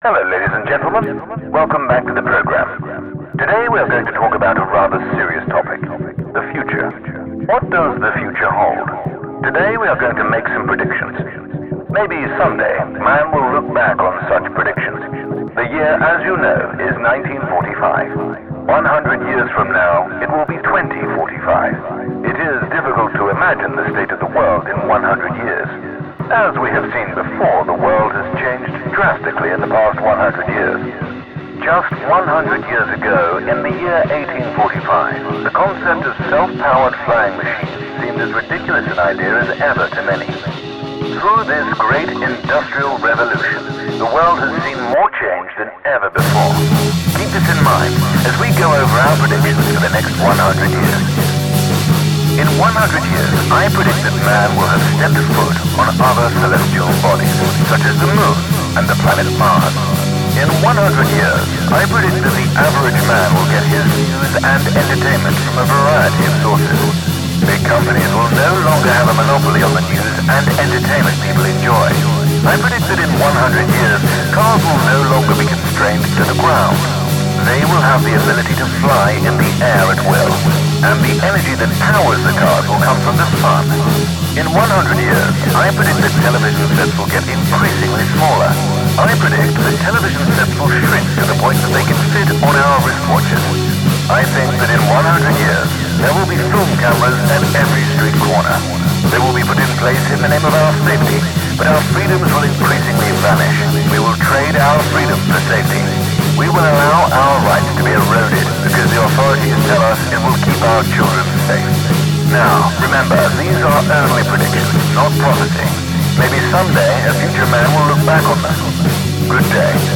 Hello, ladies and gentlemen. Welcome back to the program. Today we are going to talk about a rather serious topic, the future. What does the future hold? Today we are going to make some predictions. Maybe someday man will look back on such predictions. The year, as you know, is 1945. 100 years from now, it will be 2045. It is difficult to imagine the state of the world in 100 years. As we have seen before, the world has changed drastically in the past 100 years. Just 100 years ago, in the year 1845, the concept of self-powered flying machines seemed as ridiculous an idea as ever to many. Through this great industrial revolution, the world has seen more change than ever before. Keep this in mind as we go over our predictions for the next 100 years. In 100 years, I predict that man will have stepped foot on other celestial bodies, such as the moon and the planet Mars. In 100 years, I predict that the average man will get his news and entertainment from a variety of sources. Big companies will no longer have a monopoly on the news and entertainment people enjoy. I predict that in 100 years, cars will no longer be constrained to the ground. They will have the ability to fly in the air at will, and the energy that powers the cars will come from the sun. In 100 years, I predict that television sets will get increasingly smaller. I predict that television sets will shrink to the point that they can fit on our wristwatches. I think that in 100 years, there will be film cameras at every street corner. They will be put in place in the name of our safety, but our freedoms will increasingly vanish. We will trade our freedom for safety. We will allow our rights to be eroded because the authorities tell us it will keep our children safe. Now, remember, these are only predictions, not prophecy. Maybe someday a future man will look back on them. Good day.